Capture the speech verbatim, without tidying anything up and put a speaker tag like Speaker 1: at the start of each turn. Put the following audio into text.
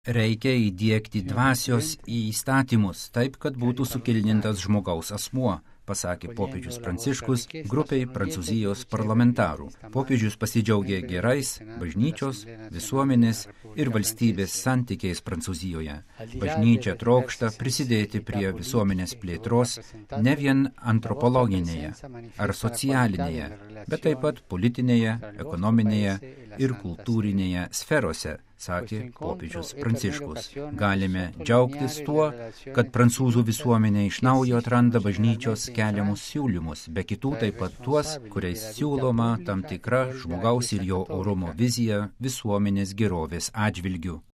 Speaker 1: Reikia įdiegti dvasios į įstatymus, taip, kad būtų sukilnintas žmogaus asmuo, pasakė popiežius Pranciškus grupiai Prancūzijos parlamentarų. Popiežius pasidžiaugė gerais bažnyčios, visuomenės ir valstybės santykiais Prancūzijoje. Bažnyčia trokšta prisidėti prie visuomenės plėtros ne vien antropologinėje ar socialinėje, bet taip pat politinėje, ekonominėje ir kultūrinėje sferose, sakė popiežius Pranciškus. Galime džiaugtis tuo, kad prancūzų visuomenė iš naujo atranda bažnyčios keliamus siūlymus, be kitų taip pat tuos, kuriais siūloma tam tikra žmogaus ir jo orumo vizija visuomenės gerovės atžvilgiu.